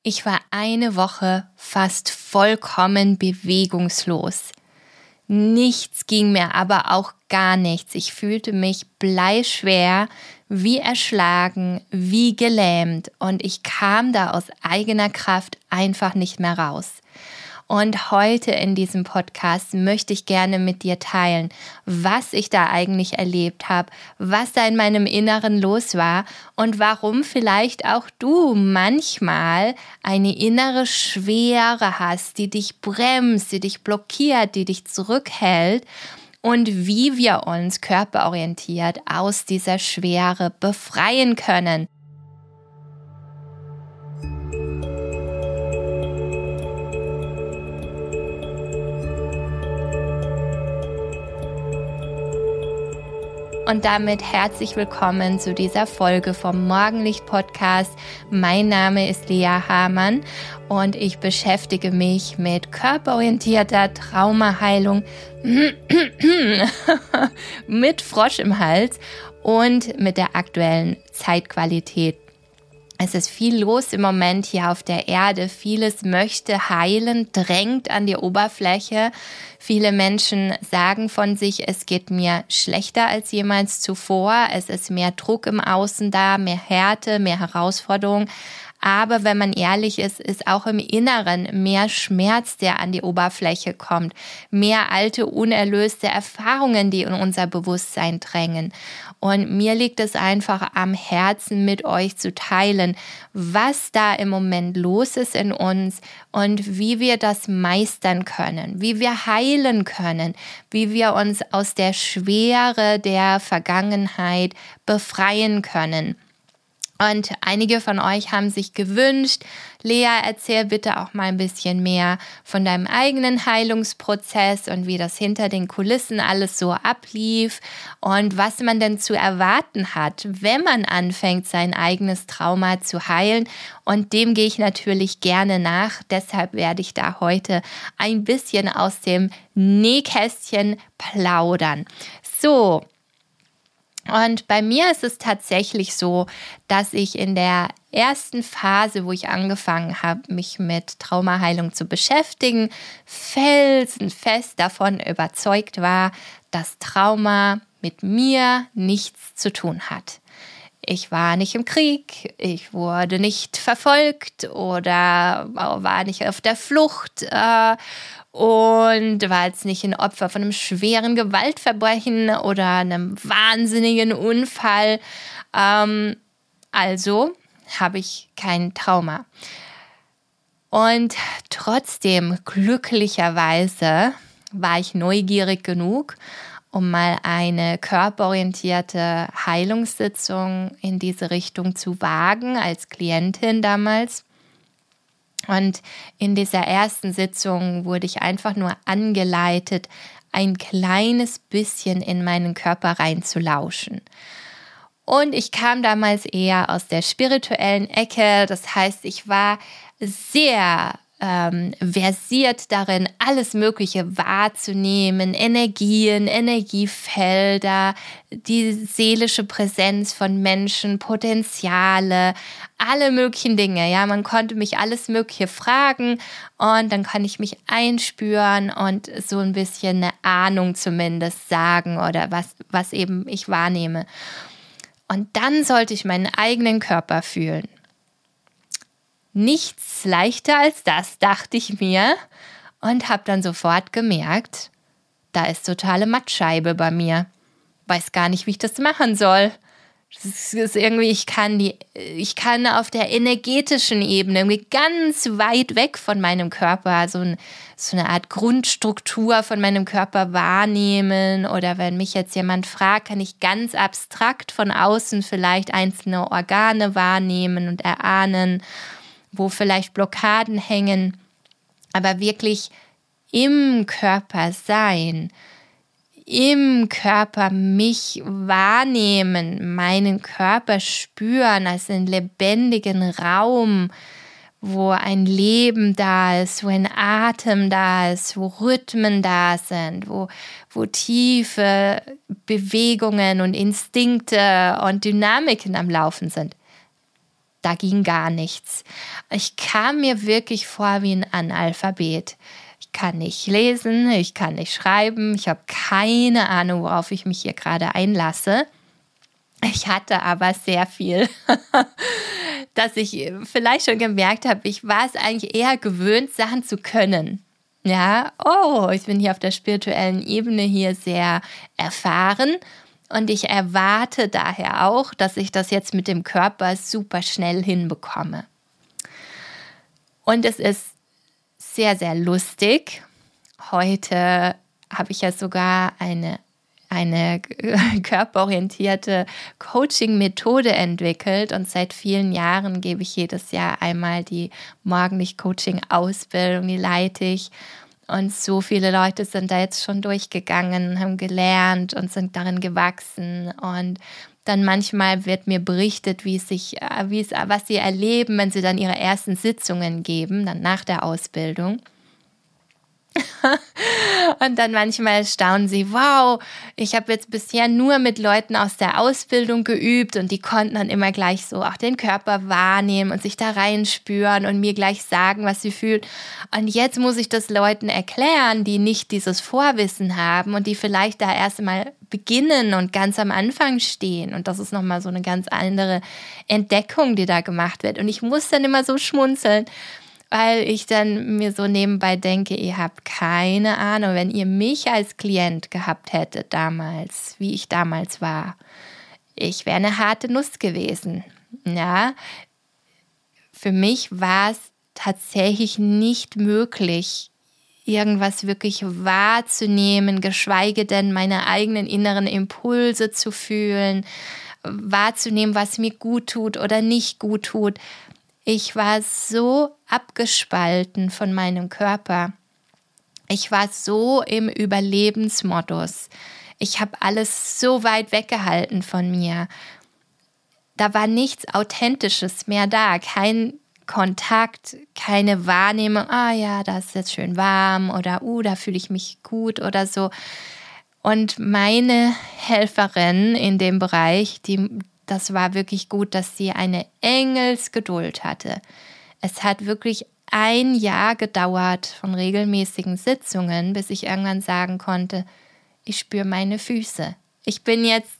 Ich war eine Woche fast vollkommen bewegungslos. Nichts ging mir, aber auch gar nichts. Ich fühlte mich bleischwer, wie erschlagen, wie gelähmt und ich kam da aus eigener Kraft einfach nicht mehr raus. Und heute in diesem Podcast möchte ich gerne mit dir teilen, was ich da eigentlich erlebt habe, was da in meinem Inneren los war und warum vielleicht auch du manchmal eine innere Schwere hast, die dich bremst, die dich blockiert, die dich zurückhält und wie wir uns körperorientiert aus dieser Schwere befreien können. Und damit herzlich willkommen zu dieser Folge vom Morgenlicht-Podcast. Mein Name ist Lea Hamann und ich beschäftige mich mit körperorientierter Traumaheilung mit Frosch im Hals und mit der aktuellen Zeitqualität. Es ist viel los im Moment hier auf der Erde. Vieles möchte heilen, drängt an die Oberfläche. Viele Menschen sagen von sich, es geht mir schlechter als jemals zuvor. Es ist mehr Druck im Außen da, mehr Härte, mehr Herausforderung. Aber wenn man ehrlich ist, ist auch im Inneren mehr Schmerz, der an die Oberfläche kommt. Mehr alte, unerlöste Erfahrungen, die in unser Bewusstsein drängen. Und mir liegt es einfach am Herzen, mit euch zu teilen, was da im Moment los ist in uns und wie wir das meistern können, wie wir heilen können, wie wir uns aus der Schwere der Vergangenheit befreien können. Und einige von euch haben sich gewünscht, Lea, erzähl bitte auch mal ein bisschen mehr von deinem eigenen Heilungsprozess und wie das hinter den Kulissen alles so ablief und was man denn zu erwarten hat, wenn man anfängt, sein eigenes Trauma zu heilen. Und dem gehe ich natürlich gerne nach. Deshalb werde ich da heute ein bisschen aus dem Nähkästchen plaudern. So. Und bei mir ist es tatsächlich so, dass ich in der ersten Phase, wo ich angefangen habe, mich mit Traumaheilung zu beschäftigen, felsenfest davon überzeugt war, dass Trauma mit mir nichts zu tun hat. Ich war nicht im Krieg, ich wurde nicht verfolgt oder war nicht auf der Flucht und war jetzt nicht ein Opfer von einem schweren Gewaltverbrechen oder einem wahnsinnigen Unfall. Also habe ich kein Trauma. Und trotzdem, glücklicherweise, war ich neugierig genug, um mal eine körperorientierte Heilungssitzung in diese Richtung zu wagen, als Klientin damals. Und in dieser ersten Sitzung wurde ich einfach nur angeleitet, ein kleines bisschen in meinen Körper reinzulauschen. Und ich kam damals eher aus der spirituellen Ecke, das heißt, ich war sehr versiert darin, alles Mögliche wahrzunehmen, Energien, Energiefelder, die seelische Präsenz von Menschen, Potenziale, alle möglichen Dinge. Ja, man konnte mich alles Mögliche fragen und dann kann ich mich einspüren und so ein bisschen eine Ahnung zumindest sagen oder was eben ich wahrnehme. Und dann sollte ich meinen eigenen Körper fühlen. Nichts leichter als das, dachte ich mir und habe dann sofort gemerkt, da ist totale Mattscheibe bei mir. Weiß gar nicht, wie ich das machen soll. Das ist irgendwie, ich kann auf der energetischen Ebene irgendwie ganz weit weg von meinem Körper so eine Art Grundstruktur von meinem Körper wahrnehmen oder wenn mich jetzt jemand fragt, kann ich ganz abstrakt von außen vielleicht einzelne Organe wahrnehmen und erahnen, wo vielleicht Blockaden hängen, aber wirklich im Körper sein, im Körper mich wahrnehmen, meinen Körper spüren als einen lebendigen Raum, wo ein Leben da ist, wo ein Atem da ist, wo Rhythmen da sind, wo tiefe Bewegungen und Instinkte und Dynamiken am Laufen sind. da ging gar nichts. Ich kam mir wirklich vor wie ein Analphabet. Ich kann nicht lesen, ich kann nicht schreiben, ich habe keine Ahnung, worauf ich mich hier gerade einlasse. Ich hatte aber sehr viel, dass ich vielleicht schon gemerkt habe, ich war es eigentlich eher gewöhnt, Sachen zu können. Ja, ich bin hier auf der spirituellen Ebene hier sehr erfahren und ich erwarte daher auch, dass ich das jetzt mit dem Körper super schnell hinbekomme. Und es ist sehr, sehr lustig. Heute habe ich ja sogar eine körperorientierte Coaching-Methode entwickelt und seit vielen Jahren gebe ich jedes Jahr einmal die Morgenlicht-Coaching-Ausbildung, die leite ich. Und so viele Leute sind da jetzt schon durchgegangen, haben gelernt und sind darin gewachsen. Und dann manchmal wird mir berichtet, was sie erleben, wenn sie dann ihre ersten Sitzungen geben, dann nach der Ausbildung. Und dann manchmal staunen sie, wow, ich habe jetzt bisher nur mit Leuten aus der Ausbildung geübt und die konnten dann immer gleich so auch den Körper wahrnehmen und sich da reinspüren und mir gleich sagen, was sie fühlt. Und jetzt muss ich das Leuten erklären, die nicht dieses Vorwissen haben und die vielleicht da erst mal beginnen und ganz am Anfang stehen. Und das ist nochmal so eine ganz andere Entdeckung, die da gemacht wird. Und ich muss dann immer so schmunzeln, weil ich dann mir so nebenbei denke, ihr habt keine Ahnung, wenn ihr mich als Klient gehabt hättet damals, wie ich damals war, ich wäre eine harte Nuss gewesen. Ja, für mich war es tatsächlich nicht möglich, irgendwas wirklich wahrzunehmen, geschweige denn meine eigenen inneren Impulse zu fühlen, wahrzunehmen, was mir gut tut oder nicht gut tut. Ich war so abgespalten von meinem Körper. Ich war so im Überlebensmodus. Ich habe alles so weit weggehalten von mir. Da war nichts Authentisches mehr da. Kein Kontakt, keine Wahrnehmung. Ja, da ist jetzt schön warm oder da fühle ich mich gut oder so. Und meine Helferin in dem Bereich, das war wirklich gut, dass sie eine Engelsgeduld hatte. Es hat wirklich 1 Jahr gedauert von regelmäßigen Sitzungen, bis ich irgendwann sagen konnte, ich spüre meine Füße. Ich bin jetzt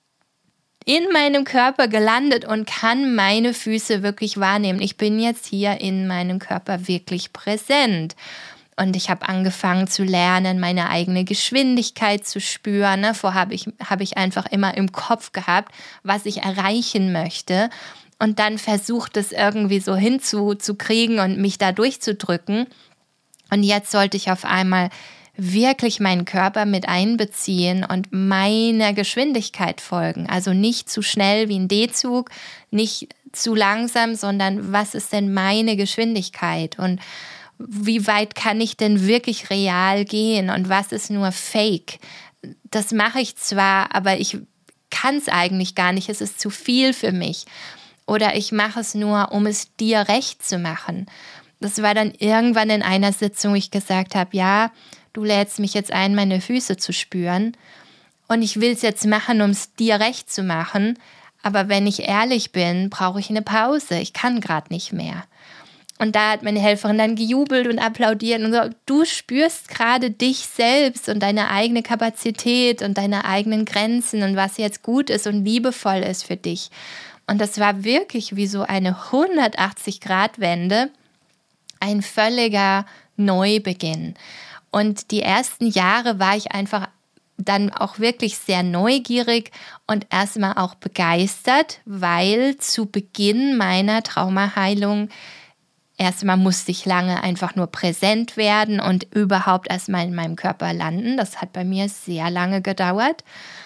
in meinem Körper gelandet und kann meine Füße wirklich wahrnehmen. Ich bin jetzt hier in meinem Körper wirklich präsent. Und ich habe angefangen zu lernen, meine eigene Geschwindigkeit zu spüren. Vorher habe ich einfach immer im Kopf gehabt, was ich erreichen möchte. Und dann versucht es irgendwie so hinzukriegen und mich da durchzudrücken. Und jetzt sollte ich auf einmal wirklich meinen Körper mit einbeziehen und meiner Geschwindigkeit folgen. Also nicht zu schnell wie ein D-Zug, nicht zu langsam, sondern was ist denn meine Geschwindigkeit? Und wie weit kann ich denn wirklich real gehen und was ist nur Fake? Das mache ich zwar, aber ich kann es eigentlich gar nicht. Es ist zu viel für mich. Oder ich mache es nur, um es dir recht zu machen. Das war dann irgendwann in einer Sitzung, wo ich gesagt habe, ja, du lädst mich jetzt ein, meine Füße zu spüren. Und ich will es jetzt machen, um es dir recht zu machen. Aber wenn ich ehrlich bin, brauche ich eine Pause. Ich kann gerade nicht mehr. Und da hat meine Helferin dann gejubelt und applaudiert und so, du spürst gerade dich selbst und deine eigene Kapazität und deine eigenen Grenzen und was jetzt gut ist und liebevoll ist für dich. Und das war wirklich wie so eine 180-Grad-Wende, ein völliger Neubeginn. Und die ersten Jahre war ich einfach dann auch wirklich sehr neugierig und erstmal auch begeistert, weil zu Beginn meiner Traumaheilung erstmal musste ich lange einfach nur präsent werden und überhaupt erstmal in meinem Körper landen. Das hat bei mir sehr lange gedauert.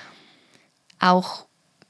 Auch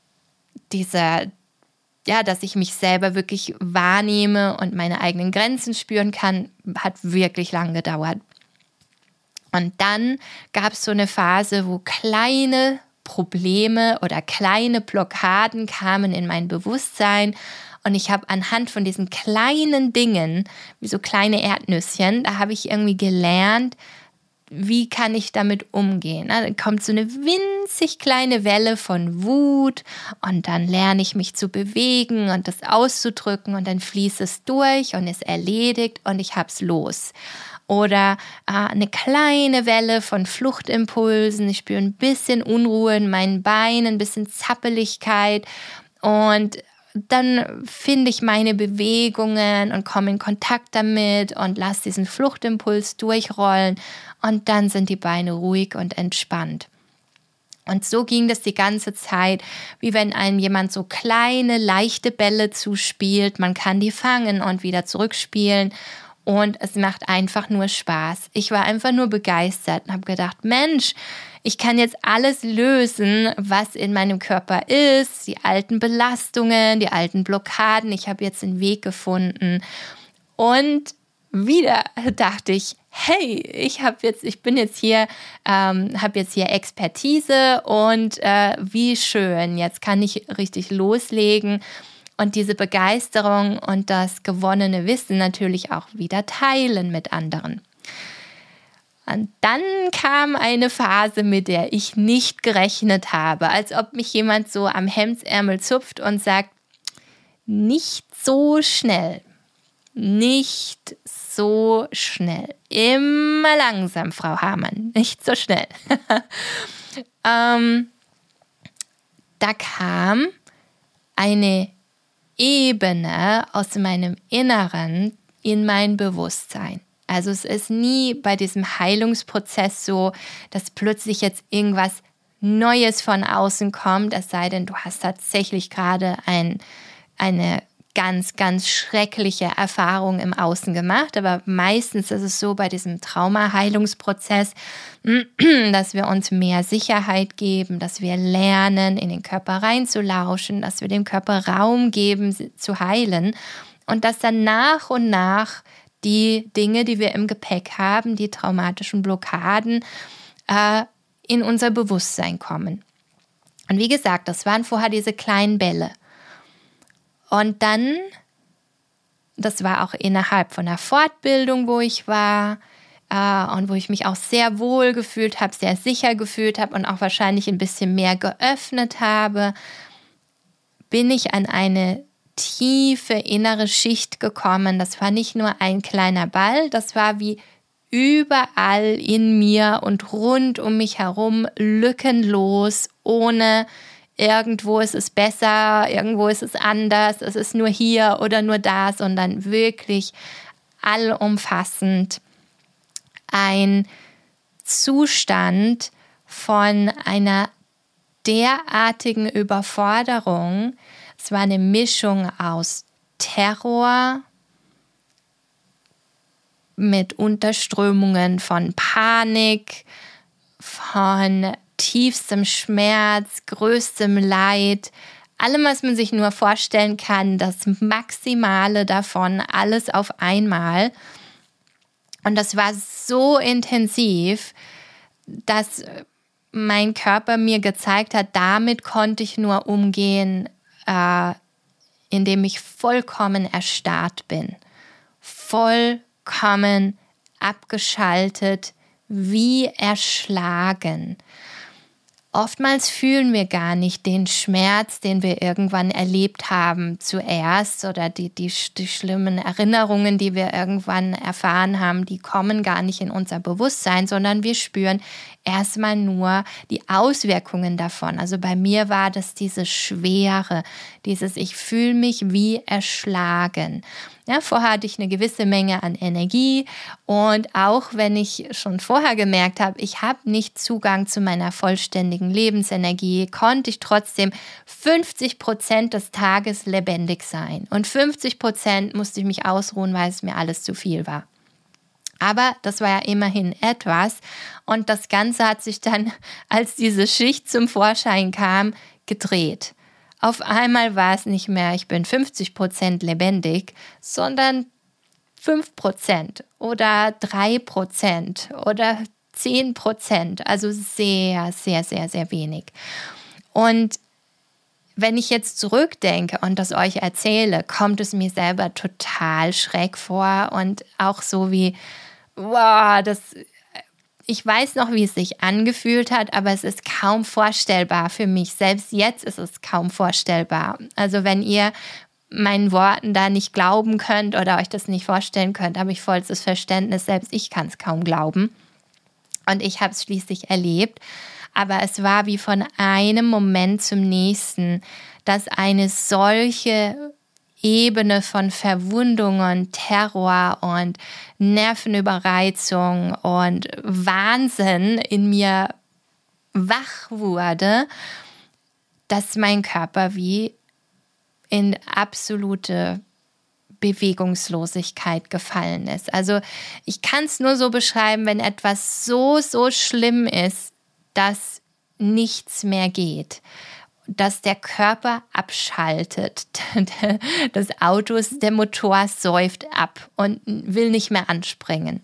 dass ich mich selber wirklich wahrnehme und meine eigenen Grenzen spüren kann, hat wirklich lange gedauert. Und dann gab es so eine Phase, wo kleine Probleme oder kleine Blockaden kamen in mein Bewusstsein. Und ich habe anhand von diesen kleinen Dingen, wie so kleine Erdnüsschen, da habe ich irgendwie gelernt, wie kann ich damit umgehen? Dann kommt so eine winzig kleine Welle von Wut und dann lerne ich mich zu bewegen und das auszudrücken und dann fließt es durch und ist erledigt und ich hab's los. Oder eine kleine Welle von Fluchtimpulsen, ich spüre ein bisschen Unruhe in meinen Beinen, ein bisschen Zappeligkeit und dann finde ich meine Bewegungen und komme in Kontakt damit und lasse diesen Fluchtimpuls durchrollen und dann sind die Beine ruhig und entspannt. Und so ging das die ganze Zeit, wie wenn einem jemand so kleine, leichte Bälle zuspielt. Man kann die fangen und wieder zurückspielen und es macht einfach nur Spaß. Ich war einfach nur begeistert und habe gedacht, Mensch, ich kann jetzt alles lösen, was in meinem Körper ist, die alten Belastungen, die alten Blockaden. Ich habe jetzt einen Weg gefunden. Und wieder dachte ich, hey, habe jetzt hier Expertise und wie schön, jetzt kann ich richtig loslegen und diese Begeisterung und das gewonnene Wissen natürlich auch wieder teilen mit anderen. Und dann kam eine Phase, mit der ich nicht gerechnet habe, als ob mich jemand so am Hemdsärmel zupft und sagt, nicht so schnell, nicht so schnell, immer langsam, Frau Hamann, nicht so schnell. Da kam eine Ebene aus meinem Inneren in mein Bewusstsein. Also es ist nie bei diesem Heilungsprozess so, dass plötzlich jetzt irgendwas Neues von außen kommt, es sei denn, du hast tatsächlich gerade eine ganz, ganz schreckliche Erfahrung im Außen gemacht. Aber meistens ist es so bei diesem Trauma-Heilungsprozess, dass wir uns mehr Sicherheit geben, dass wir lernen, in den Körper reinzulauschen, dass wir dem Körper Raum geben, zu heilen und dass dann nach und nach die Dinge, die wir im Gepäck haben, die traumatischen Blockaden, in unser Bewusstsein kommen. Und wie gesagt, das waren vorher diese kleinen Bälle. Und dann, das war auch innerhalb von der Fortbildung, wo ich war und wo ich mich auch sehr wohl gefühlt habe, sehr sicher gefühlt habe und auch wahrscheinlich ein bisschen mehr geöffnet habe, bin ich an eine tiefe innere Schicht gekommen. Das war nicht nur ein kleiner Ball, das war wie überall in mir und rund um mich herum lückenlos, ohne irgendwo ist es besser, irgendwo ist es anders, es ist nur hier oder nur da, sondern wirklich allumfassend ein Zustand von einer derartigen Überforderung. Es war eine Mischung aus Terror mit Unterströmungen von Panik, von tiefstem Schmerz, größtem Leid, allem, was man sich nur vorstellen kann, das Maximale davon, alles auf einmal. Und das war so intensiv, dass mein Körper mir gezeigt hat, damit konnte ich nur umgehen, indem ich vollkommen erstarrt bin, vollkommen abgeschaltet, wie erschlagen. Oftmals fühlen wir gar nicht den Schmerz, den wir irgendwann erlebt haben zuerst oder die schlimmen Erinnerungen, die wir irgendwann erfahren haben, die kommen gar nicht in unser Bewusstsein, sondern wir spüren erstmal nur die Auswirkungen davon. Also bei mir war das diese Schwere, dieses ich fühle mich wie erschlagen. Ja, vorher hatte ich eine gewisse Menge an Energie und auch wenn ich schon vorher gemerkt habe, ich habe nicht Zugang zu meiner vollständigen Lebensenergie, konnte ich trotzdem 50% des Tages lebendig sein und 50% musste ich mich ausruhen, weil es mir alles zu viel war. Aber das war ja immerhin etwas und das Ganze hat sich dann, als diese Schicht zum Vorschein kam, gedreht. Auf einmal war es nicht mehr, ich bin 50% lebendig, sondern 5% oder 3% oder 10%, also sehr, sehr, sehr, sehr wenig. Und wenn ich jetzt zurückdenke und das euch erzähle, kommt es mir selber total schräg vor und auch so wie, wow, ich weiß noch, wie es sich angefühlt hat, aber es ist kaum vorstellbar für mich. Selbst jetzt ist es kaum vorstellbar. Also wenn ihr meinen Worten da nicht glauben könnt oder euch das nicht vorstellen könnt, habe ich vollstes Verständnis. Selbst ich kann es kaum glauben. Und ich habe es schließlich erlebt. Aber es war wie von einem Moment zum nächsten, dass eine solche Ebene von Verwundungen, Terror und Nervenüberreizung und Wahnsinn in mir wach wurde, dass mein Körper wie in absolute Bewegungslosigkeit gefallen ist. Also ich kann es nur so beschreiben, wenn etwas so schlimm ist, dass nichts mehr geht, dass der Körper abschaltet. Das Auto, der Motor säuft ab und will nicht mehr anspringen.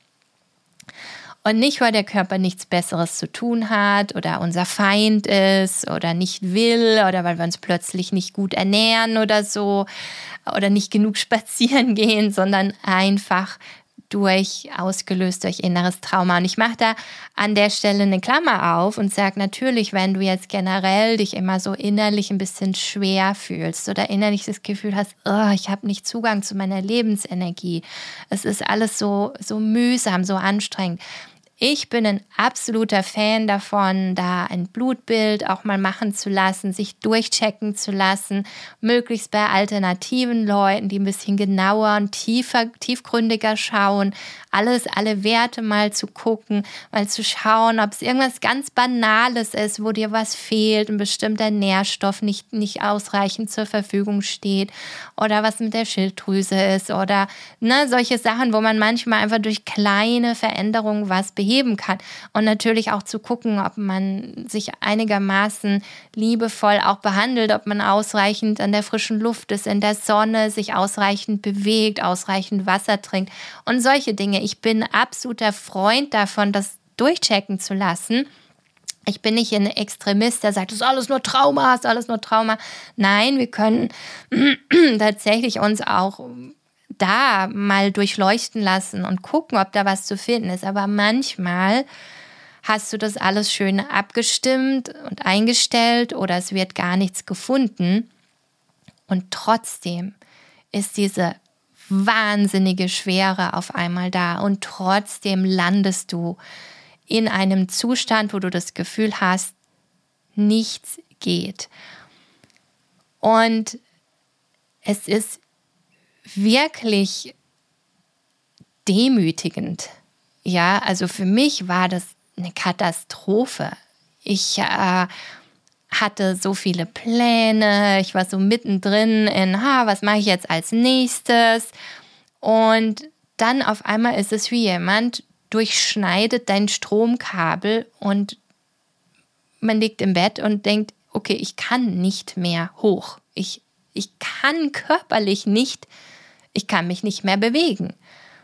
Und nicht, weil der Körper nichts Besseres zu tun hat oder unser Feind ist oder nicht will oder weil wir uns plötzlich nicht gut ernähren oder so oder nicht genug spazieren gehen, sondern einfach ausgelöst durch inneres Trauma. Und ich mache da an der Stelle eine Klammer auf und sage natürlich, wenn du jetzt generell dich immer so innerlich ein bisschen schwer fühlst oder innerlich das Gefühl hast, ich habe nicht Zugang zu meiner Lebensenergie, es ist alles so mühsam, so anstrengend. Ich bin ein absoluter Fan davon, da ein Blutbild auch mal machen zu lassen, sich durchchecken zu lassen, möglichst bei alternativen Leuten, die ein bisschen genauer und tiefgründiger schauen, alle Werte mal zu gucken, mal zu schauen, ob es irgendwas ganz Banales ist, wo dir was fehlt, ein bestimmter Nährstoff nicht ausreichend zur Verfügung steht oder was mit der Schilddrüse ist oder solche Sachen, wo man manchmal einfach durch kleine Veränderungen was beheben kann. Und natürlich auch zu gucken, ob man sich einigermaßen liebevoll auch behandelt, ob man ausreichend an der frischen Luft ist, in der Sonne, sich ausreichend bewegt, ausreichend Wasser trinkt und solche Dinge. Ich bin absoluter Freund davon, das durchchecken zu lassen. Ich bin nicht ein Extremist, der sagt, das ist alles nur Trauma, ist alles nur Trauma. Nein, wir können tatsächlich uns auch da mal durchleuchten lassen und gucken, ob da was zu finden ist. Aber manchmal hast du das alles schön abgestimmt und eingestellt oder es wird gar nichts gefunden. Und trotzdem ist diese wahnsinnige Schwere auf einmal da und trotzdem landest du in einem Zustand, wo du das Gefühl hast, nichts geht. Und es ist wirklich demütigend. Ja, also für mich war das eine Katastrophe. Ich hatte so viele Pläne, ich war so mittendrin in, was mache ich jetzt als nächstes? Und dann auf einmal ist es wie jemand durchschneidet dein Stromkabel und man liegt im Bett und denkt, okay, ich kann nicht mehr hoch. Ich kann körperlich nicht, ich kann mich nicht mehr bewegen.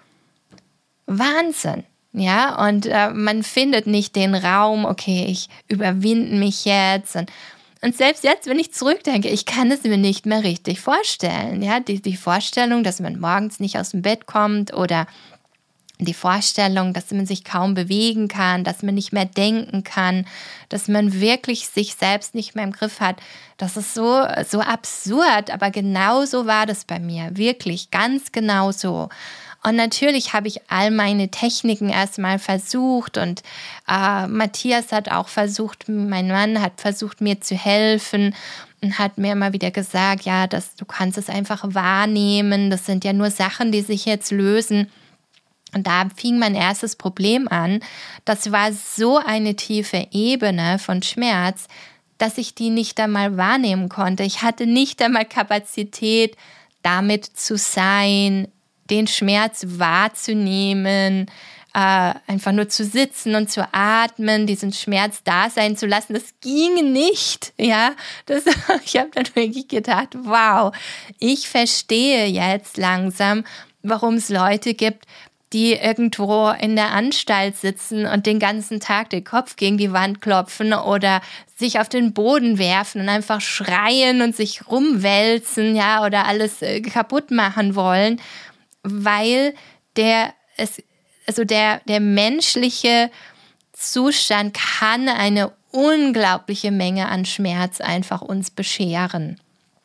Wahnsinn. Ja, und man findet nicht den Raum, okay, ich überwinde mich jetzt. Und selbst jetzt, wenn ich zurückdenke, ich kann es mir nicht mehr richtig vorstellen. Ja, die Vorstellung, dass man morgens nicht aus dem Bett kommt oder die Vorstellung, dass man sich kaum bewegen kann, dass man nicht mehr denken kann, dass man wirklich sich selbst nicht mehr im Griff hat. Das ist so absurd, aber genau so war das bei mir. Wirklich, ganz genau so. Und natürlich habe ich all meine Techniken erstmal versucht und Matthias hat auch versucht, mein Mann hat versucht, mir zu helfen und hat mir immer wieder gesagt, ja, du kannst es einfach wahrnehmen, das sind ja nur Sachen, die sich jetzt lösen. Und da fing mein erstes Problem an. Das war so eine tiefe Ebene von Schmerz, dass ich die nicht einmal wahrnehmen konnte. Ich hatte nicht einmal Kapazität, damit zu sein, den Schmerz wahrzunehmen, einfach nur zu sitzen und zu atmen, diesen Schmerz da sein zu lassen. Das ging nicht. Ja, ich habe dann wirklich gedacht, wow, ich verstehe jetzt langsam, warum es Leute gibt, die irgendwo in der Anstalt sitzen und den ganzen Tag den Kopf gegen die Wand klopfen oder sich auf den Boden werfen und einfach schreien und sich rumwälzen, ja, oder alles kaputt machen wollen, weil also der menschliche Zustand kann eine unglaubliche Menge an Schmerz einfach uns bescheren.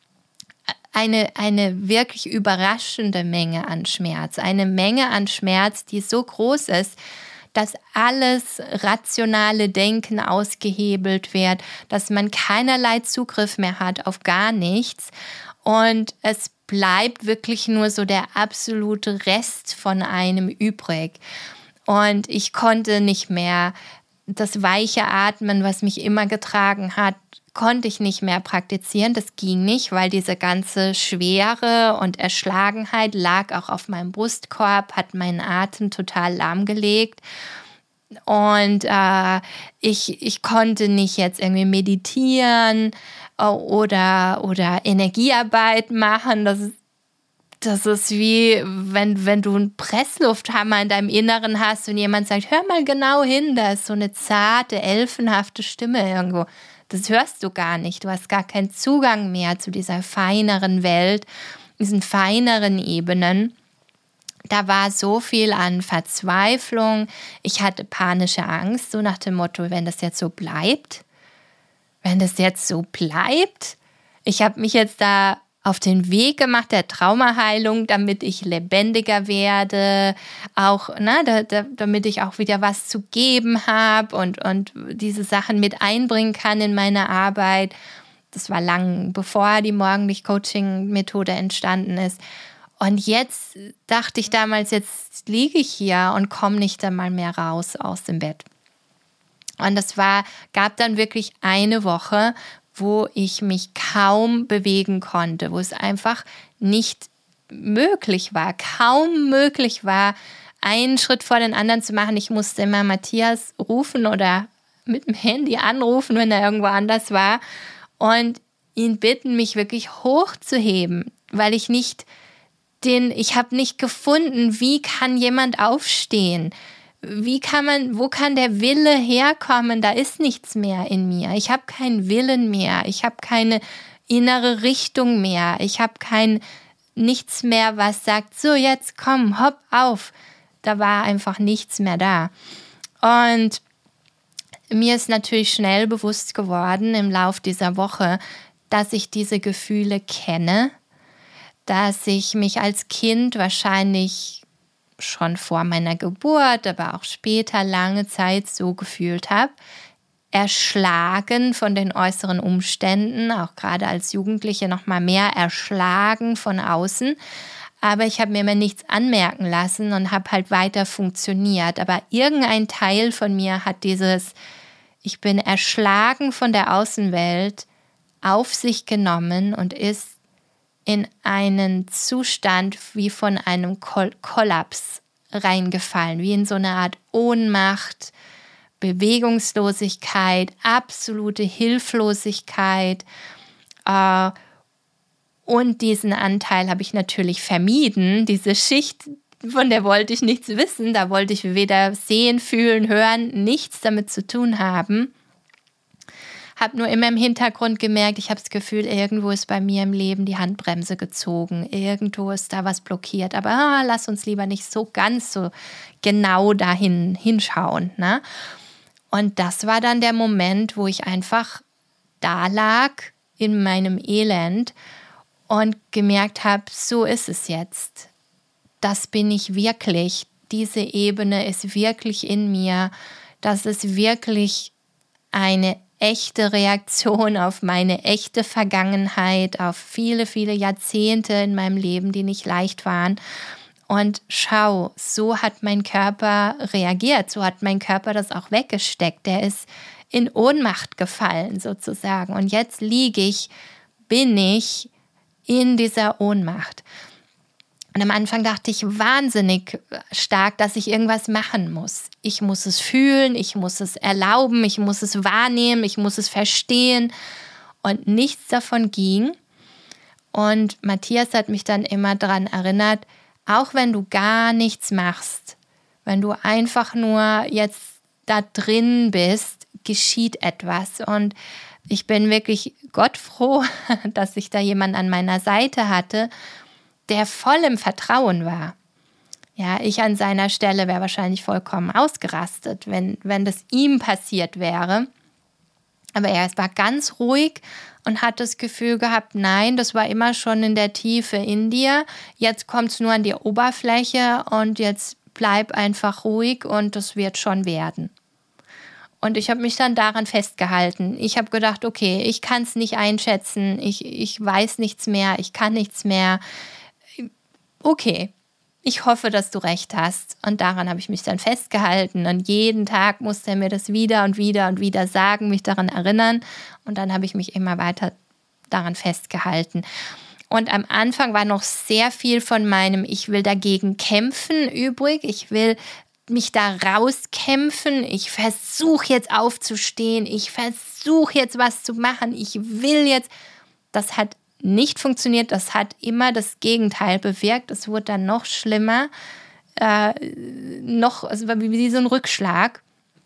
Eine wirklich überraschende Menge an Schmerz. Eine Menge an Schmerz, die so groß ist, dass alles rationale Denken ausgehebelt wird, dass man keinerlei Zugriff mehr hat auf gar nichts. Und es bleibt wirklich nur so der absolute Rest von einem übrig. Und ich konnte nicht mehr das weiche Atmen, was mich immer getragen hat, konnte ich nicht mehr praktizieren. Das ging nicht, weil diese ganze Schwere und Erschlagenheit lag auch auf meinem Brustkorb, hat meinen Atem total lahmgelegt. Und ich konnte nicht jetzt irgendwie meditieren oder Energiearbeit machen. Das ist wie, wenn du einen Presslufthammer in deinem Inneren hast und jemand sagt, hör mal genau hin, da ist so eine zarte, elfenhafte Stimme irgendwo. Das hörst du gar nicht. Du hast gar keinen Zugang mehr zu dieser feineren Welt, diesen feineren Ebenen. Da war so viel an Verzweiflung. Ich hatte panische Angst, so nach dem Motto, wenn das jetzt so bleibt. Ich habe mich jetzt da auf den Weg gemacht der Traumaheilung, damit ich lebendiger werde, auch damit ich auch wieder was zu geben habe und diese Sachen mit einbringen kann in meine Arbeit. Das war lang bevor die Morgenlicht-Coaching-Methode entstanden ist. Und jetzt dachte ich damals, jetzt liege ich hier und komme nicht einmal mehr raus aus dem Bett. Und gab dann wirklich eine Woche, wo ich mich kaum bewegen konnte, wo es einfach nicht möglich war, einen Schritt vor den anderen zu machen. Ich musste immer Matthias rufen oder mit dem Handy anrufen, wenn er irgendwo anders war und ihn bitten, mich wirklich hochzuheben, weil ich habe nicht gefunden, wie kann jemand aufstehen? Wo kann der Wille herkommen? Da ist nichts mehr in mir. Ich habe keinen Willen mehr. Ich habe keine innere Richtung mehr. Ich habe nichts mehr, was sagt, so jetzt komm, hopp auf. Da war einfach nichts mehr da. Und mir ist natürlich schnell bewusst geworden im Lauf dieser Woche, dass ich diese Gefühle kenne, dass ich mich als Kind wahrscheinlich schon vor meiner Geburt, aber auch später lange Zeit so gefühlt habe, erschlagen von den äußeren Umständen, auch gerade als Jugendliche noch mal mehr erschlagen von außen. Aber ich habe mir immer nichts anmerken lassen und habe halt weiter funktioniert. Aber irgendein Teil von mir hat ich bin erschlagen von der Außenwelt, auf sich genommen und ist in einen Zustand wie von einem Kollaps reingefallen, wie in so eine Art Ohnmacht, Bewegungslosigkeit, absolute Hilflosigkeit. Und diesen Anteil habe ich natürlich vermieden. Diese Schicht, von der wollte ich nichts wissen. Da wollte ich weder sehen, fühlen, hören, nichts damit zu tun haben. Habe nur immer im Hintergrund gemerkt, ich habe das Gefühl, irgendwo ist bei mir im Leben die Handbremse gezogen. Irgendwo ist da was blockiert. Aber lass uns lieber nicht so ganz so genau dahin hinschauen. Ne? Und das war dann der Moment, wo ich einfach da lag in meinem Elend und gemerkt habe, so ist es jetzt. Das bin ich wirklich. Diese Ebene ist wirklich in mir. Das ist wirklich eine echte Reaktion auf meine echte Vergangenheit, auf viele, viele Jahrzehnte in meinem Leben, die nicht leicht waren. Und schau, so hat mein Körper reagiert, so hat mein Körper das auch weggesteckt. Der ist in Ohnmacht gefallen sozusagen. Und jetzt bin ich in dieser Ohnmacht. Und am Anfang dachte ich wahnsinnig stark, dass ich irgendwas machen muss. Ich muss es fühlen, ich muss es erlauben, ich muss es wahrnehmen, ich muss es verstehen. Und nichts davon ging. Und Matthias hat mich dann immer daran erinnert, auch wenn du gar nichts machst, wenn du einfach nur jetzt da drin bist, geschieht etwas. Und ich bin wirklich Gott froh, dass ich da jemanden an meiner Seite hatte, der voll im Vertrauen war. Ja, ich an seiner Stelle wäre wahrscheinlich vollkommen ausgerastet, wenn das ihm passiert wäre. Aber er war ganz ruhig und hat das Gefühl gehabt, nein, das war immer schon in der Tiefe in dir. Jetzt kommt es nur an die Oberfläche und jetzt bleib einfach ruhig und das wird schon werden. Und ich habe mich dann daran festgehalten. Ich habe gedacht, okay, ich kann es nicht einschätzen, ich weiß nichts mehr, ich kann nichts mehr. Okay, ich hoffe, dass du recht hast. Und daran habe ich mich dann festgehalten. Und jeden Tag musste er mir das wieder und wieder und wieder sagen, mich daran erinnern. Und dann habe ich mich immer weiter daran festgehalten. Und am Anfang war noch sehr viel von meinem Ich will dagegen kämpfen übrig. Ich will mich da rauskämpfen. Ich versuche jetzt aufzustehen. Ich versuche jetzt was zu machen. Ich will jetzt. Das hat nicht funktioniert. Das hat immer das Gegenteil bewirkt. Es wurde dann noch schlimmer. Es war wie so ein Rückschlag.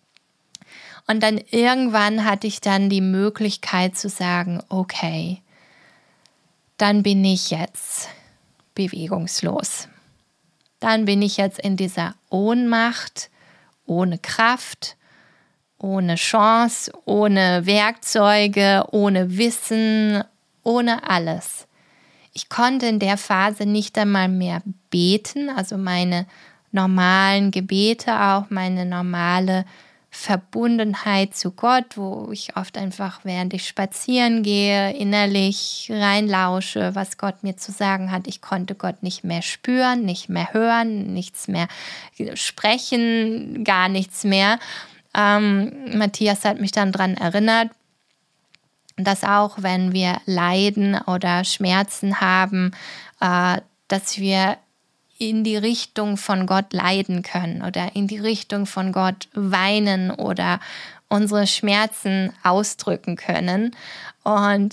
Und dann irgendwann hatte ich dann die Möglichkeit zu sagen, okay, dann bin ich jetzt bewegungslos. Dann bin ich jetzt in dieser Ohnmacht, ohne Kraft, ohne Chance, ohne Werkzeuge, ohne Wissen, ohne alles. Ich konnte in der Phase nicht einmal mehr beten, also meine normalen Gebete auch, meine normale Verbundenheit zu Gott, wo ich oft einfach, während ich spazieren gehe, innerlich reinlausche, was Gott mir zu sagen hat. Ich konnte Gott nicht mehr spüren, nicht mehr hören, nichts mehr sprechen, gar nichts mehr. Matthias hat mich dann daran erinnert, dass auch wenn wir Leiden oder Schmerzen haben, dass wir in die Richtung von Gott leiden können oder in die Richtung von Gott weinen oder unsere Schmerzen ausdrücken können. Und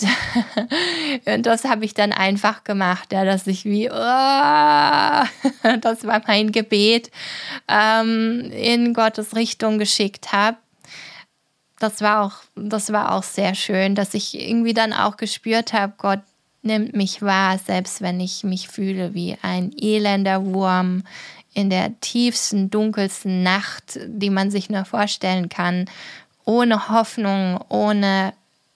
das habe ich dann einfach gemacht, ja, dass ich das war mein Gebet, in Gottes Richtung geschickt habe. Das war auch sehr schön, dass ich irgendwie dann auch gespürt habe, Gott nimmt mich wahr, selbst wenn ich mich fühle wie ein elender Wurm in der tiefsten, dunkelsten Nacht, die man sich nur vorstellen kann, ohne Hoffnung, ohne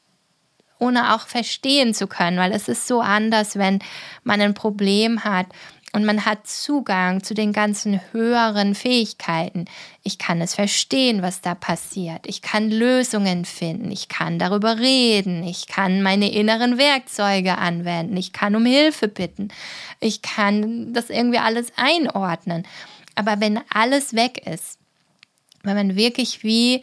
auch verstehen zu können, weil es ist so anders, wenn man ein Problem hat und man hat Zugang zu den ganzen höheren Fähigkeiten. Ich kann es verstehen, was da passiert. Ich kann Lösungen finden. Ich kann darüber reden. Ich kann meine inneren Werkzeuge anwenden. Ich kann um Hilfe bitten. Ich kann das irgendwie alles einordnen. Aber wenn alles weg ist, wenn man wirklich wie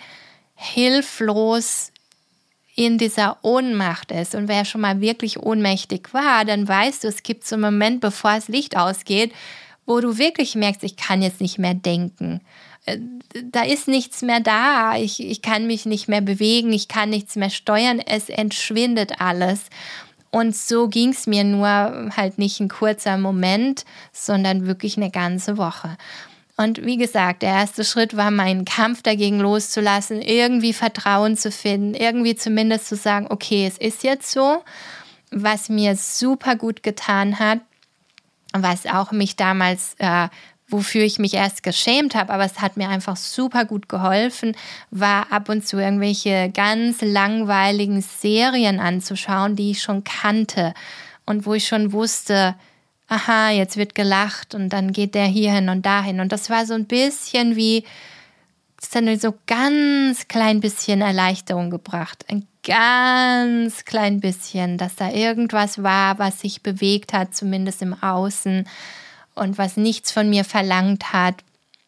hilflos in dieser Ohnmacht ist. Und wer schon mal wirklich ohnmächtig war, dann weißt du, es gibt so einen Moment, bevor das Licht ausgeht, wo du wirklich merkst, ich kann jetzt nicht mehr denken. Da ist nichts mehr da. Ich kann mich nicht mehr bewegen. Ich kann nichts mehr steuern. Es entschwindet alles. Und so ging es mir nur halt nicht ein kurzer Moment, sondern wirklich eine ganze Woche. Und wie gesagt, der erste Schritt war, meinen Kampf dagegen loszulassen, irgendwie Vertrauen zu finden, irgendwie zumindest zu sagen, okay, es ist jetzt so, was mir super gut getan hat, was auch mich damals, wofür ich mich erst geschämt habe, aber es hat mir einfach super gut geholfen, war ab und zu irgendwelche ganz langweiligen Serien anzuschauen, die ich schon kannte und wo ich schon wusste, aha, jetzt wird gelacht und dann geht der hierhin und dahin. Und das war so ein bisschen wie, das hat mir so ganz klein bisschen Erleichterung gebracht. Ein ganz klein bisschen, dass da irgendwas war, was sich bewegt hat, zumindest im Außen und was nichts von mir verlangt hat.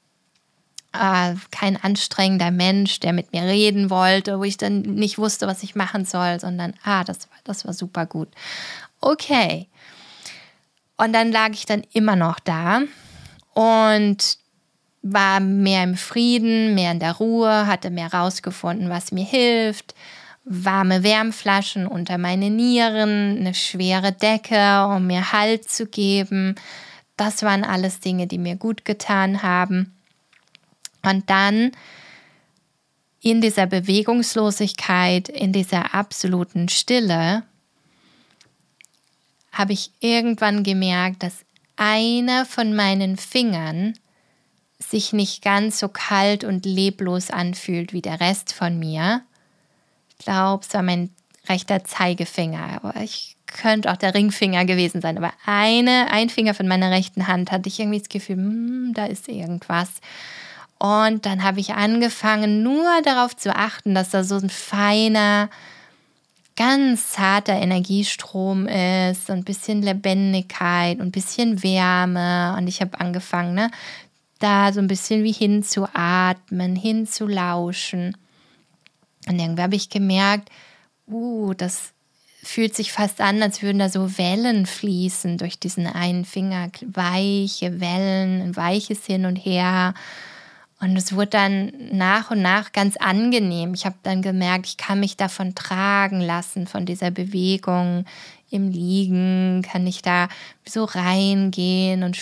Kein anstrengender Mensch, der mit mir reden wollte, wo ich dann nicht wusste, was ich machen soll, sondern das war super gut. Okay. Und dann lag ich dann immer noch da und war mehr im Frieden, mehr in der Ruhe, hatte mehr rausgefunden, was mir hilft. Warme Wärmflaschen unter meine Nieren, eine schwere Decke, um mir Halt zu geben. Das waren alles Dinge, die mir gut getan haben. Und dann in dieser Bewegungslosigkeit, in dieser absoluten Stille, habe ich irgendwann gemerkt, dass einer von meinen Fingern sich nicht ganz so kalt und leblos anfühlt wie der Rest von mir. Ich glaube, es war mein rechter Zeigefinger, aber ich könnte auch der Ringfinger gewesen sein. Aber ein Finger von meiner rechten Hand hatte ich irgendwie das Gefühl, da ist irgendwas. Und dann habe ich angefangen, nur darauf zu achten, dass da so ein feiner, ganz zarter Energiestrom ist, so ein bisschen Lebendigkeit und ein bisschen Wärme. Und ich habe angefangen, da so ein bisschen wie hinzuatmen, hinzulauschen. Und irgendwie habe ich gemerkt, das fühlt sich fast an, als würden da so Wellen fließen durch diesen einen Finger. Weiche Wellen, ein weiches Hin und Her. Und es wurde dann nach und nach ganz angenehm. Ich habe dann gemerkt, ich kann mich davon tragen lassen, von dieser Bewegung im Liegen, kann ich da so reingehen und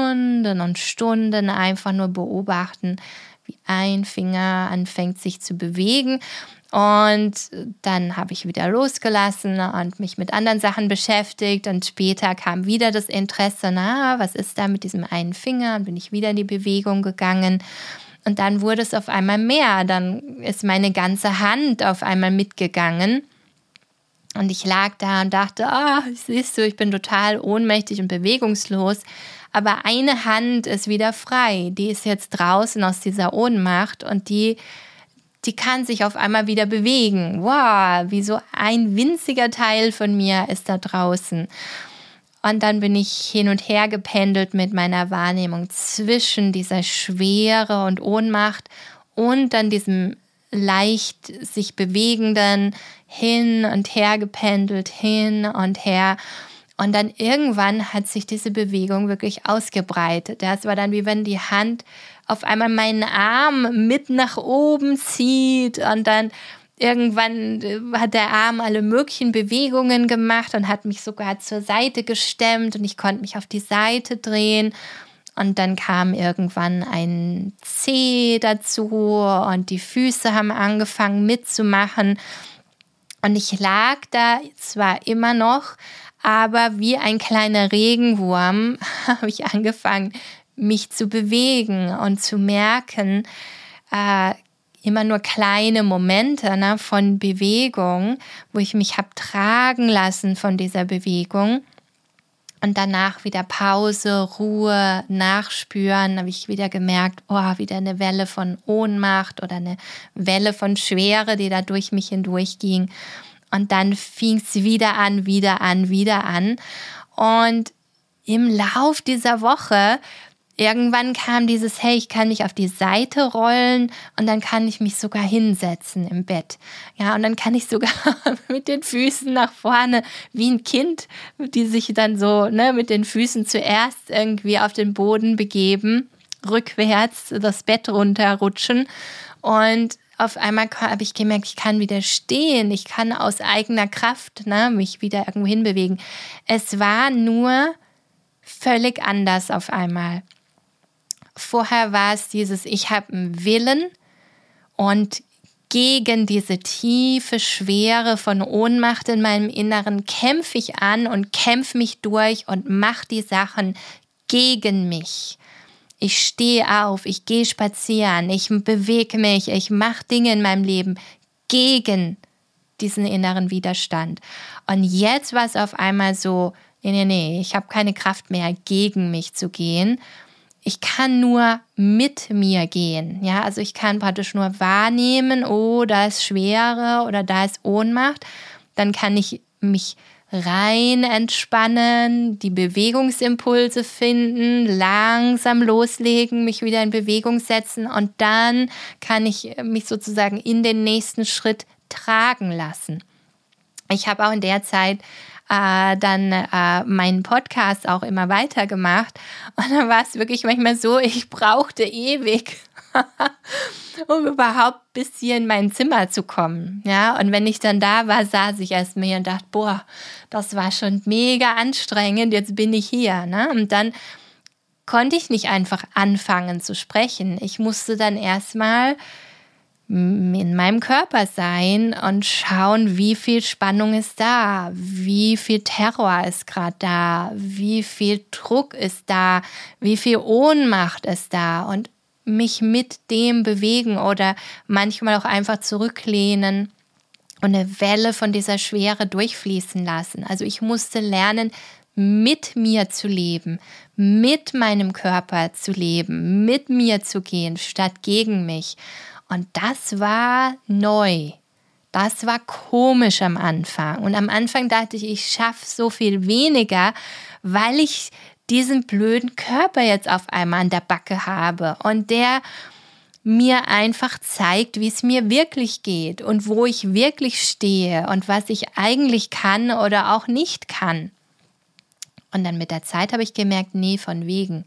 Stunden einfach nur beobachten, wie ein Finger anfängt sich zu bewegen. Und dann habe ich wieder losgelassen und mich mit anderen Sachen beschäftigt. Und später kam wieder das Interesse, was ist da mit diesem einen Finger? Und bin ich wieder in die Bewegung gegangen. Und dann wurde es auf einmal mehr. Dann ist meine ganze Hand auf einmal mitgegangen. Und ich lag da und dachte, siehst du, ich bin total ohnmächtig und bewegungslos. Aber eine Hand ist wieder frei. Die ist jetzt draußen aus dieser Ohnmacht und die kann sich auf einmal wieder bewegen. Wow, wie so ein winziger Teil von mir ist da draußen. Und dann bin ich hin und her gependelt mit meiner Wahrnehmung zwischen dieser Schwere und Ohnmacht und dann diesem leicht sich bewegenden, hin und her gependelt, hin und her. Und dann irgendwann hat sich diese Bewegung wirklich ausgebreitet. Das war dann wie wenn die Hand auf einmal meinen Arm mit nach oben zieht und dann irgendwann hat der Arm alle möglichen Bewegungen gemacht und hat mich sogar zur Seite gestemmt und ich konnte mich auf die Seite drehen. Und dann kam irgendwann ein Zeh dazu und die Füße haben angefangen mitzumachen. Und ich lag da zwar immer noch, aber wie ein kleiner Regenwurm habe ich angefangen, mich zu bewegen und zu merken, immer nur kleine Momente von Bewegung, wo ich mich habe tragen lassen von dieser Bewegung. Und danach wieder Pause, Ruhe, Nachspüren, habe ich wieder gemerkt, wieder eine Welle von Ohnmacht oder eine Welle von Schwere, die da durch mich hindurch ging. Und dann fing es wieder an. Und im Lauf dieser Woche irgendwann kam dieses, hey, ich kann mich auf die Seite rollen und dann kann ich mich sogar hinsetzen im Bett. Ja, und dann kann ich sogar mit den Füßen nach vorne, wie ein Kind, die sich dann so mit den Füßen zuerst irgendwie auf den Boden begeben, rückwärts das Bett runterrutschen. Und auf einmal habe ich gemerkt, ich kann wieder stehen, ich kann aus eigener Kraft mich wieder irgendwo hinbewegen. Es war nur völlig anders auf einmal. Vorher war es dieses, ich habe einen Willen und gegen diese tiefe Schwere von Ohnmacht in meinem Inneren kämpfe ich an und kämpfe mich durch und mache die Sachen gegen mich. Ich stehe auf, ich gehe spazieren, ich bewege mich, ich mache Dinge in meinem Leben gegen diesen inneren Widerstand. Und jetzt war es auf einmal so, nee, ich habe keine Kraft mehr, gegen mich zu gehen. Ich kann nur mit mir gehen. Ja, also ich kann praktisch nur wahrnehmen, da ist Schwere oder da ist Ohnmacht. Dann kann ich mich rein entspannen, die Bewegungsimpulse finden, langsam loslegen, mich wieder in Bewegung setzen und dann kann ich mich sozusagen in den nächsten Schritt tragen lassen. Ich habe auch in der Zeit dann meinen Podcast auch immer weitergemacht und dann war es wirklich manchmal so, ich brauchte ewig, um überhaupt bis hier in mein Zimmer zu kommen. Ja, und wenn ich dann da war, saß ich erst mir und dachte, das war schon mega anstrengend, jetzt bin ich hier. Und dann konnte ich nicht einfach anfangen zu sprechen. Ich musste dann erstmal in meinem Körper sein und schauen, wie viel Spannung ist da, wie viel Terror ist gerade da, wie viel Druck ist da, wie viel Ohnmacht ist da und mich mit dem bewegen oder manchmal auch einfach zurücklehnen und eine Welle von dieser Schwere durchfließen lassen. Also ich musste lernen, mit mir zu leben, mit meinem Körper zu leben, mit mir zu gehen, statt gegen mich. Und das war neu. Das war komisch am Anfang. Und am Anfang dachte ich schaffe so viel weniger, weil ich diesen blöden Körper jetzt auf einmal an der Backe habe und der mir einfach zeigt, wie es mir wirklich geht und wo ich wirklich stehe und was ich eigentlich kann oder auch nicht kann. Und dann mit der Zeit habe ich gemerkt, nee, von wegen.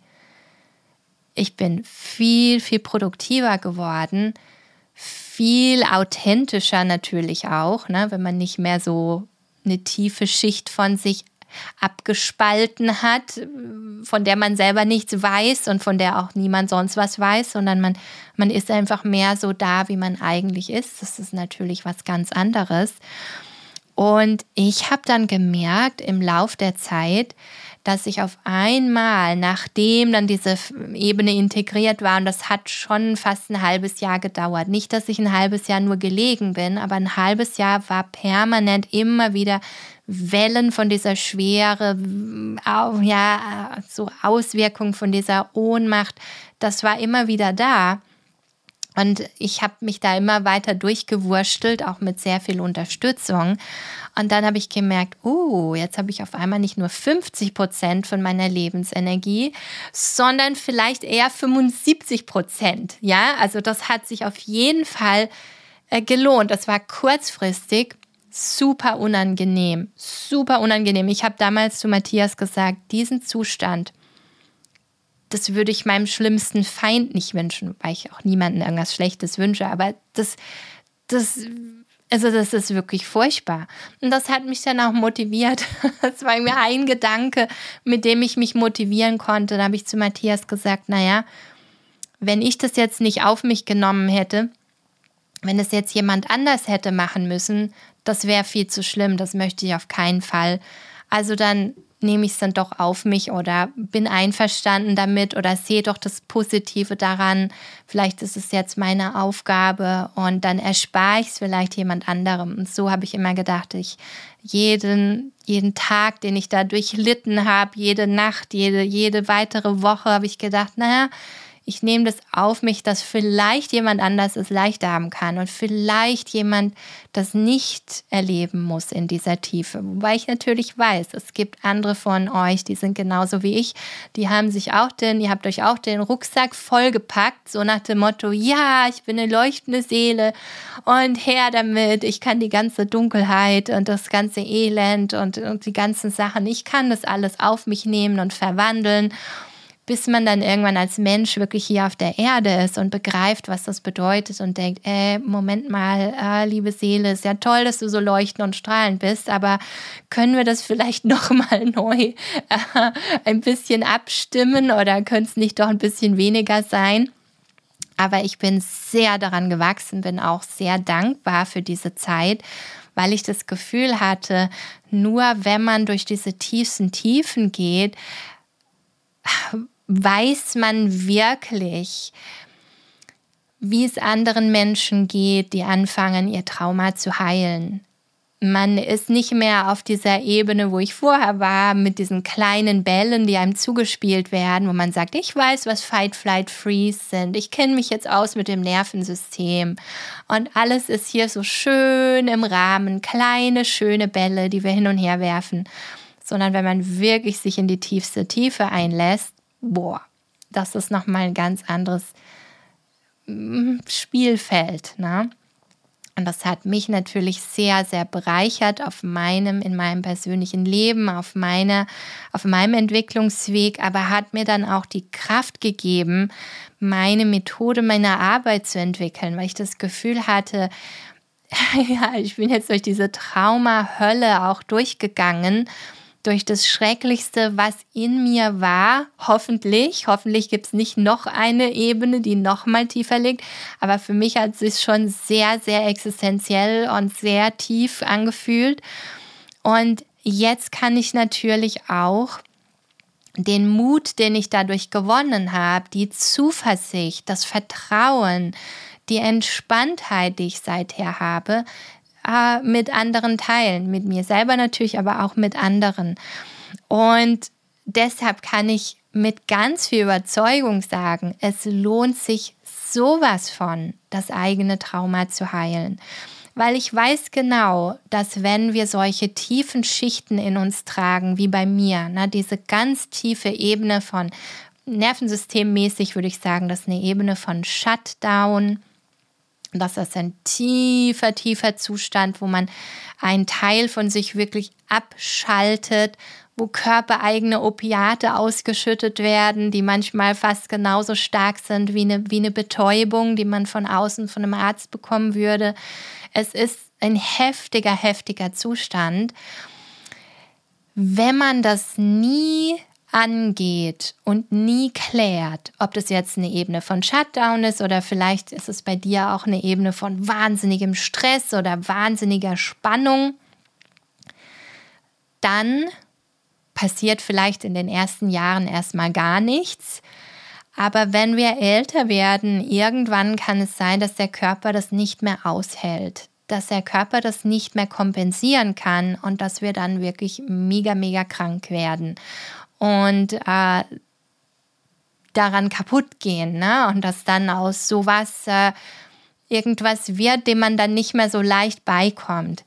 Ich bin viel, viel produktiver geworden, viel authentischer natürlich auch, ne, wenn man nicht mehr so eine tiefe Schicht von sich abgespalten hat, von der man selber nichts weiß und von der auch niemand sonst was weiß, sondern man ist einfach mehr so da, wie man eigentlich ist. Das ist natürlich was ganz anderes. Und ich habe dann gemerkt im Lauf der Zeit, dass ich auf einmal, nachdem dann diese Ebene integriert war, und das hat schon fast ein halbes Jahr gedauert, nicht, dass ich ein halbes Jahr nur gelegen bin, aber ein halbes Jahr war permanent immer wieder Wellen von dieser Schwere, ja, so Auswirkungen von dieser Ohnmacht, das war immer wieder da. Und ich habe mich da immer weiter durchgewurstelt, auch mit sehr viel Unterstützung. Und dann habe ich gemerkt, jetzt habe ich auf einmal nicht nur 50% von meiner Lebensenergie, sondern vielleicht eher 75%. Ja, also das hat sich auf jeden Fall gelohnt. Das war kurzfristig super unangenehm, super unangenehm. Ich habe damals zu Matthias gesagt, diesen Zustand, das würde ich meinem schlimmsten Feind nicht wünschen, weil ich auch niemandem irgendwas Schlechtes wünsche, aber das ist wirklich furchtbar. Und das hat mich dann auch motiviert. Das war mir ein Gedanke, mit dem ich mich motivieren konnte. Da habe ich zu Matthias gesagt, naja, wenn ich das jetzt nicht auf mich genommen hätte, wenn es jetzt jemand anders hätte machen müssen, das wäre viel zu schlimm, das möchte ich auf keinen Fall. Also dann nehme ich es dann doch auf mich oder bin einverstanden damit oder sehe doch das Positive daran. Vielleicht ist es jetzt meine Aufgabe und dann erspare ich es vielleicht jemand anderem. Und so habe ich immer gedacht, jeden Tag, den ich da durchlitten habe, jede Nacht, jede weitere Woche habe ich gedacht, naja, ich nehme das auf mich, dass vielleicht jemand anders es leichter haben kann und vielleicht jemand das nicht erleben muss in dieser Tiefe. Wobei ich natürlich weiß, es gibt andere von euch, die sind genauso wie ich, ihr habt euch auch den Rucksack vollgepackt, so nach dem Motto, ja, ich bin eine leuchtende Seele und her damit, ich kann die ganze Dunkelheit und das ganze Elend und die ganzen Sachen, ich kann das alles auf mich nehmen und verwandeln, bis man dann irgendwann als Mensch wirklich hier auf der Erde ist und begreift, was das bedeutet und denkt, Moment mal, liebe Seele, ist ja toll, dass du so leuchtend und strahlend bist, aber können wir das vielleicht nochmal neu ein bisschen abstimmen oder könnte es nicht doch ein bisschen weniger sein? Aber ich bin sehr daran gewachsen, bin auch sehr dankbar für diese Zeit, weil ich das Gefühl hatte, nur wenn man durch diese tiefsten Tiefen geht, weiß man wirklich, wie es anderen Menschen geht, die anfangen, ihr Trauma zu heilen. Man ist nicht mehr auf dieser Ebene, wo ich vorher war, mit diesen kleinen Bällen, die einem zugespielt werden, wo man sagt, ich weiß, was Fight, Flight, Freeze sind. Ich kenne mich jetzt aus mit dem Nervensystem. Und alles ist hier so schön im Rahmen, kleine, schöne Bälle, die wir hin und her werfen. Sondern wenn man wirklich sich in die tiefste Tiefe einlässt, das ist nochmal ein ganz anderes Spielfeld, ne? Und das hat mich natürlich sehr, sehr bereichert in meinem persönlichen Leben, auf meinem Entwicklungsweg, aber hat mir dann auch die Kraft gegeben, meine Methode meiner Arbeit zu entwickeln, weil ich das Gefühl hatte, ja, ich bin jetzt durch diese Trauma-Hölle auch durchgegangen durch das Schrecklichste, was in mir war. Hoffentlich gibt es nicht noch eine Ebene, die noch mal tiefer liegt. Aber für mich hat es sich schon sehr, sehr existenziell und sehr tief angefühlt. Und jetzt kann ich natürlich auch den Mut, den ich dadurch gewonnen habe, die Zuversicht, das Vertrauen, die Entspanntheit, die ich seither habe, mit anderen teilen. Mit mir selber natürlich, aber auch mit anderen. Und deshalb kann ich mit ganz viel Überzeugung sagen, es lohnt sich sowas von, das eigene Trauma zu heilen. Weil ich weiß genau, dass wenn wir solche tiefen Schichten in uns tragen, wie bei mir, diese ganz tiefe Ebene von nervensystemmäßig, würde ich sagen, das ist eine Ebene von Shutdown. Das ist ein tiefer, tiefer Zustand, wo man einen Teil von sich wirklich abschaltet, wo körpereigene Opiate ausgeschüttet werden, die manchmal fast genauso stark sind wie eine Betäubung, die man von außen von einem Arzt bekommen würde. Es ist ein heftiger, heftiger Zustand. Wenn man das nie angeht und nie klärt, ob das jetzt eine Ebene von Shutdown ist oder vielleicht ist es bei dir auch eine Ebene von wahnsinnigem Stress oder wahnsinniger Spannung, dann passiert vielleicht in den ersten Jahren erstmal gar nichts. Aber wenn wir älter werden, irgendwann kann es sein, dass der Körper das nicht mehr aushält, dass der Körper das nicht mehr kompensieren kann und dass wir dann wirklich mega, mega krank werden und daran kaputt gehen, ne? Und dass dann aus sowas irgendwas wird, dem man dann nicht mehr so leicht beikommt.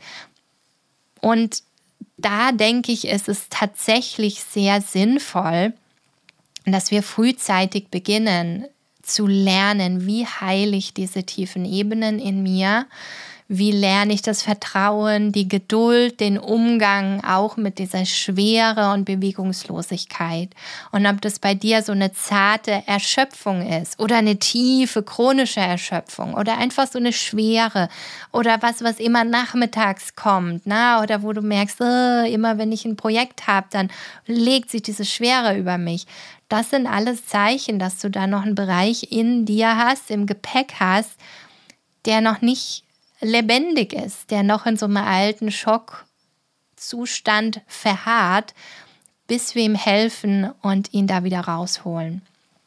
Und da denke ich, ist es tatsächlich sehr sinnvoll, dass wir frühzeitig beginnen zu lernen, wie heile ich diese tiefen Ebenen in mir, wie lerne ich das Vertrauen, die Geduld, den Umgang auch mit dieser Schwere und Bewegungslosigkeit. Und ob das bei dir so eine zarte Erschöpfung ist oder eine tiefe chronische Erschöpfung oder einfach so eine Schwere oder was immer nachmittags kommt, oder wo du merkst, immer wenn ich ein Projekt habe, dann legt sich diese Schwere über mich. Das sind alles Zeichen, dass du da noch einen Bereich in dir hast, im Gepäck hast, der noch nicht lebendig ist, der noch in so einem alten Schockzustand verharrt, bis wir ihm helfen und ihn da wieder rausholen.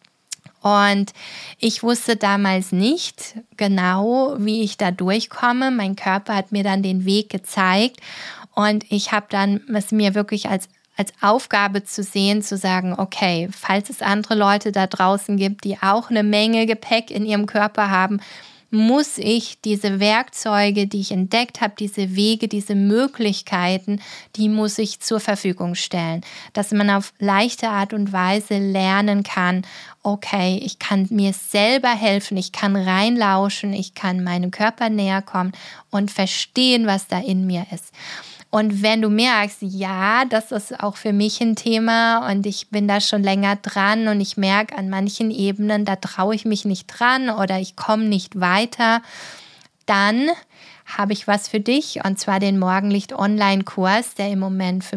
Und ich wusste damals nicht genau, wie ich da durchkomme. Mein Körper hat mir dann den Weg gezeigt und ich habe dann es mir wirklich als Aufgabe zu sehen, zu sagen, okay, falls es andere Leute da draußen gibt, die auch eine Menge Gepäck in ihrem Körper haben, muss ich diese Werkzeuge, die ich entdeckt habe, diese Wege, diese Möglichkeiten, die muss ich zur Verfügung stellen. Dass man auf leichte Art und Weise lernen kann, okay, ich kann mir selber helfen, ich kann reinlauschen, ich kann meinem Körper näher kommen und verstehen, was da in mir ist. Und wenn du merkst, ja, das ist auch für mich ein Thema und ich bin da schon länger dran und ich merke an manchen Ebenen, da traue ich mich nicht dran oder ich komme nicht weiter, dann habe ich was für dich und zwar den Morgenlicht-Online-Kurs, der im Moment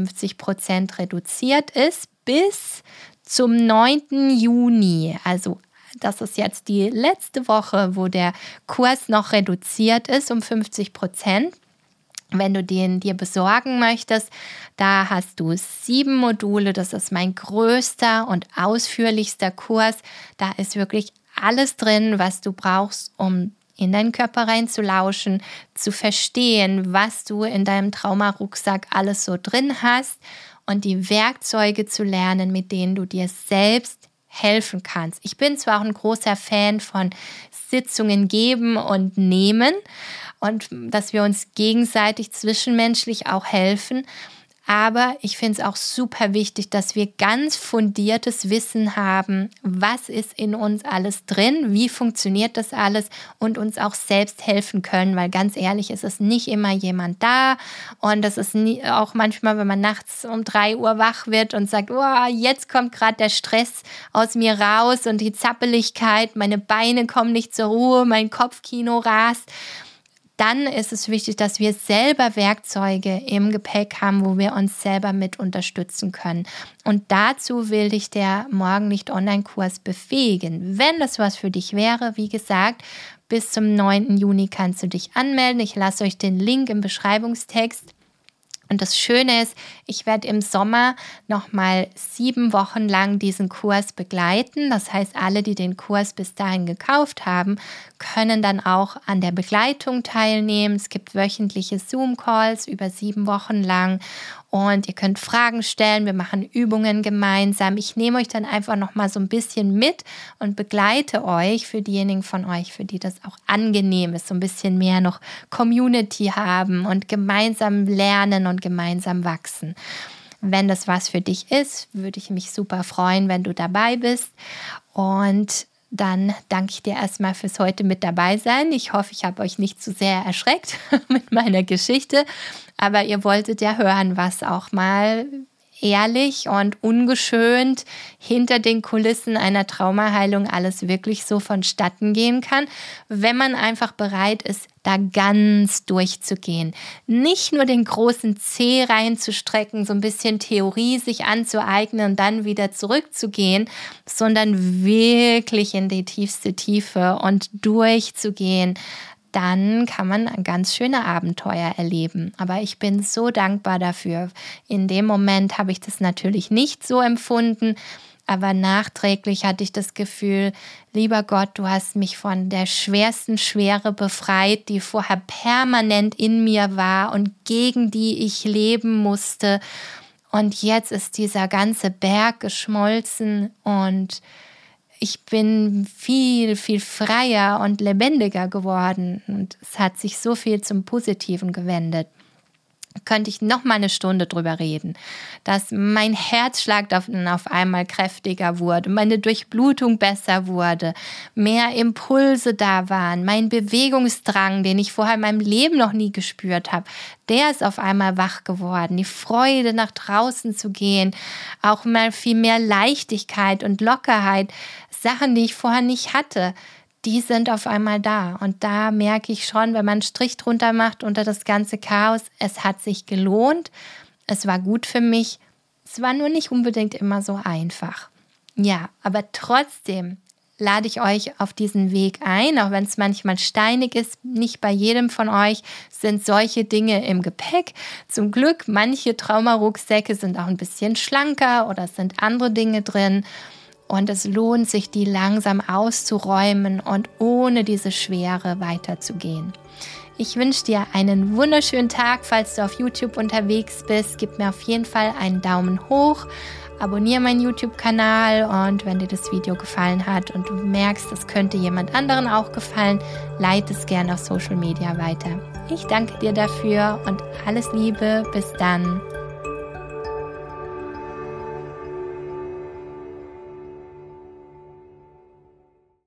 50% reduziert ist bis zum 9. Juni. Also das ist jetzt die letzte Woche, wo der Kurs noch reduziert ist um 50%. Wenn du den dir besorgen möchtest, da hast du 7 Module. Das ist mein größter und ausführlichster Kurs. Da ist wirklich alles drin, was du brauchst, um in deinen Körper reinzulauschen, zu verstehen, was du in deinem Traumarucksack alles so drin hast und die Werkzeuge zu lernen, mit denen du dir selbst helfen kannst. Ich bin zwar auch ein großer Fan von Sitzungen geben und nehmen, und dass wir uns gegenseitig zwischenmenschlich auch helfen. Aber ich finde es auch super wichtig, dass wir ganz fundiertes Wissen haben, was ist in uns alles drin, wie funktioniert das alles und uns auch selbst helfen können, weil ganz ehrlich, es ist nicht immer jemand da und das ist auch manchmal, wenn man nachts um 3 Uhr wach wird und sagt, oh, jetzt kommt gerade der Stress aus mir raus und die Zappeligkeit, meine Beine kommen nicht zur Ruhe, mein Kopfkino rast. dann ist es wichtig, dass wir selber Werkzeuge im Gepäck haben, wo wir uns selber mit unterstützen können. Und dazu will dich der Morgenlicht-Online-Kurs befähigen. Wenn das was für dich wäre, wie gesagt, bis zum 9. Juni kannst du dich anmelden. Ich lasse euch den Link im Beschreibungstext. Und das Schöne ist, ich werde im Sommer nochmal 7 Wochen lang diesen Kurs begleiten. Das heißt, alle, die den Kurs bis dahin gekauft haben, können dann auch an der Begleitung teilnehmen. Es gibt wöchentliche Zoom-Calls über 7 Wochen lang und ihr könnt Fragen stellen. Wir machen Übungen gemeinsam. Ich nehme euch dann einfach nochmal so ein bisschen mit und begleite euch für diejenigen von euch, für die das auch angenehm ist, so ein bisschen mehr noch Community haben und gemeinsam lernen und gemeinsam wachsen. Wenn das was für dich ist, würde ich mich super freuen, wenn du dabei bist. Und dann danke ich dir erstmal fürs heute mit dabei sein. Ich hoffe, ich habe euch nicht zu sehr erschreckt mit meiner Geschichte, aber ihr wolltet ja hören, was auch mal ehrlich und ungeschönt hinter den Kulissen einer Traumaheilung alles wirklich so vonstatten gehen kann, wenn man einfach bereit ist, da ganz durchzugehen. Nicht nur den großen Zeh reinzustrecken, so ein bisschen Theorie sich anzueignen und dann wieder zurückzugehen, sondern wirklich in die tiefste Tiefe und durchzugehen. Dann kann man ein ganz schönes Abenteuer erleben. Aber ich bin so dankbar dafür. In dem Moment habe ich das natürlich nicht so empfunden, aber nachträglich hatte ich das Gefühl, lieber Gott, du hast mich von der schwersten Schwere befreit, die vorher permanent in mir war und gegen die ich leben musste. Und jetzt ist dieser ganze Berg geschmolzen und ich bin viel, viel freier und lebendiger geworden und es hat sich so viel zum Positiven gewendet. Könnte ich noch mal eine Stunde drüber reden, dass mein Herzschlag auf einmal kräftiger wurde, meine Durchblutung besser wurde, mehr Impulse da waren, mein Bewegungsdrang, den ich vorher in meinem Leben noch nie gespürt habe, der ist auf einmal wach geworden. Die Freude, nach draußen zu gehen, auch mal viel mehr Leichtigkeit und Lockerheit, Sachen, die ich vorher nicht hatte, die sind auf einmal da. Und da merke ich schon, wenn man einen Strich drunter macht unter das ganze Chaos, es hat sich gelohnt, es war gut für mich, es war nur nicht unbedingt immer so einfach. Ja, aber trotzdem lade ich euch auf diesen Weg ein, auch wenn es manchmal steinig ist. Nicht bei jedem von euch sind solche Dinge im Gepäck. Zum Glück, manche Traumarucksäcke sind auch ein bisschen schlanker oder es sind andere Dinge drin. Und es lohnt sich, die langsam auszuräumen und ohne diese Schwere weiterzugehen. Ich wünsche dir einen wunderschönen Tag, falls du auf YouTube unterwegs bist. Gib mir auf jeden Fall einen Daumen hoch, abonniere meinen YouTube-Kanal und wenn dir das Video gefallen hat und du merkst, es könnte jemand anderen auch gefallen, leite es gerne auf Social Media weiter. Ich danke dir dafür und alles Liebe. Bis dann.